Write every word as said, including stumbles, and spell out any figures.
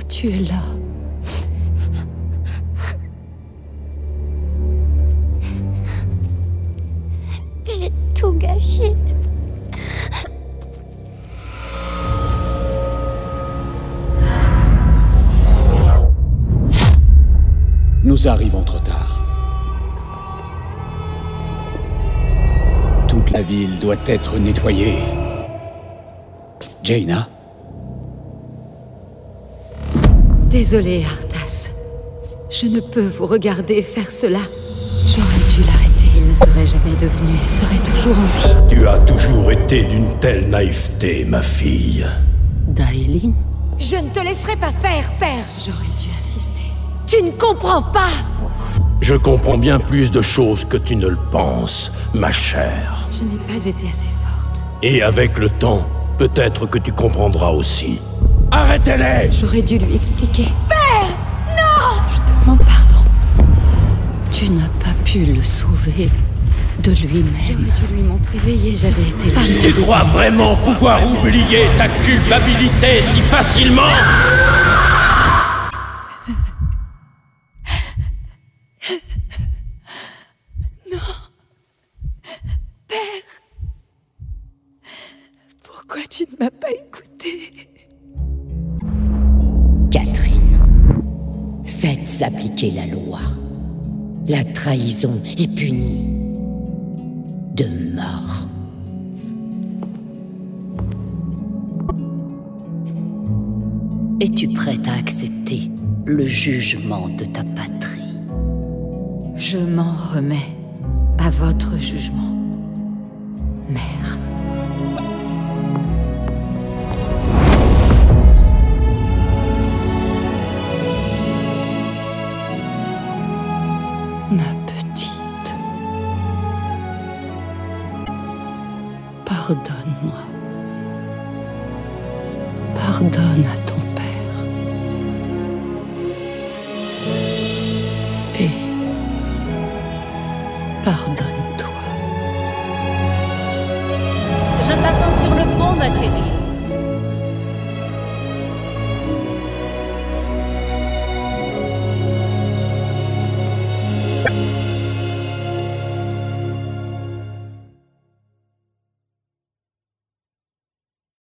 Tu es là. J'ai tout gâché. Nous arrivons trop tard. Toute la ville doit être nettoyée. Jaina? Désolée, Arthas. Je ne peux vous regarder faire cela. J'aurais dû l'arrêter. Il ne serait jamais devenu. Il serait toujours en vie. Tu as toujours été d'une telle naïveté, ma fille. Daelin? Je ne te laisserai pas faire, père. J'aurais dû assister. Tu ne comprends pas. Je comprends bien plus de choses que tu ne le penses, ma chère. Je n'ai pas été assez forte. Et avec le temps, peut-être que tu comprendras aussi. Arrêtez-les! J'aurais dû lui expliquer. Père! Non! Je te demande pardon. Tu n'as pas pu le sauver de lui-même. J'aurais dû lui montrer veiller. Si j'avais été là. Tu crois vraiment pouvoir oublier ta culpabilité si facilement? Non. Père. Pourquoi tu ne m'as pas écouté? Catherine, faites appliquer la loi. La trahison est punie de mort. Es-tu prête à accepter le jugement de ta patrie? Je m'en remets à votre jugement, mère. Ma petite, pardonne-moi. Pardonne à ton père. Et pardonne-toi. Je t'attends sur le pont, ma chérie.